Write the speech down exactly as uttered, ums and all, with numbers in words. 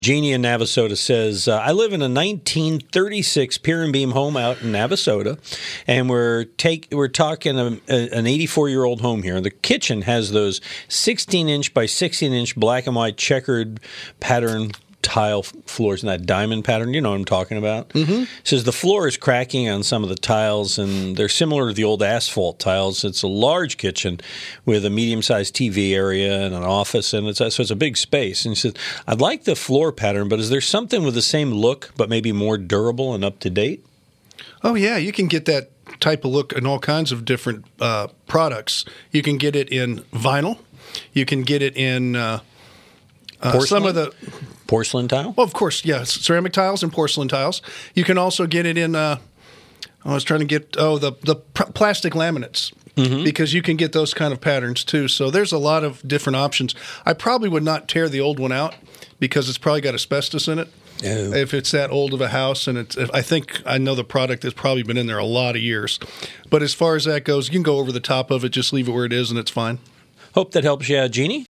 Jeannie in Navasota says, uh, I live in a nineteen thirty-six pier and beam home out in Navasota, and we're take we're talking a, a, an eighty-four-year-old home here. The kitchen has those sixteen-inch by sixteen-inch black and white checkered pattern tile floors in that diamond pattern. You know what I'm talking about. Mm-hmm. Says the floor is cracking on some of the tiles, and they're similar to the old asphalt tiles. It's a large kitchen with a medium-sized T V area and an office, and it's so it's a big space. And he says, I'd like the floor pattern, but is there something with the same look but maybe more durable and up-to-date? Oh, yeah. You can get that type of look in all kinds of different uh, products. You can get it in vinyl. You can get it in uh, uh, some of the... Porcelain tile? Well, of course, yes. Ceramic tiles and porcelain tiles. You can also get it in, uh, I was trying to get, oh, the, the pr- plastic laminates, mm-hmm. because you can get those kind of patterns too. So there's a lot of different options. I probably would not tear the old one out because it's probably got asbestos in it. Oh. If it's that old of a house, and it's, I think I know the product has probably been in there a lot of years. But as far as that goes, you can go over the top of it, just leave it where it is, and it's fine. Hope that helps you out, Jeannie.